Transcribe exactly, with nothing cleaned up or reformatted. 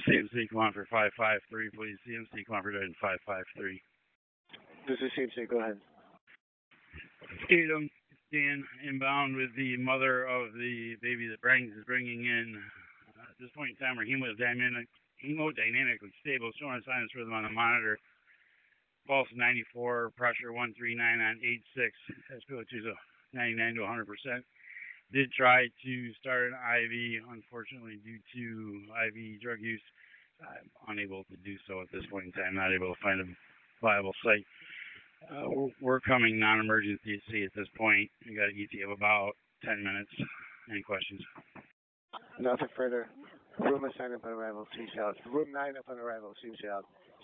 C M C, come on for five five three, please. C M C, come on for five five three. This is C M C, go ahead. Tatum, Dan, inbound with the mother of the baby that Brangs is bringing in. Uh, at this point in time, her hemodynamic, hemodynamically stable, showing signs for them on the monitor. Pulse ninety-four, pressure one thirty-nine on eight six, S P O two ninety-nine to one hundred percent. Did try to start an I V, unfortunately, due to I V drug use. I'm unable to do so at this point in time, not able to find a viable site. Uh, we're, we're coming non-emergency at this point. We got an E T of about ten minutes. Any questions? Nothing further. Room assigned upon arrival, seems out. Room nine upon arrival, seems out.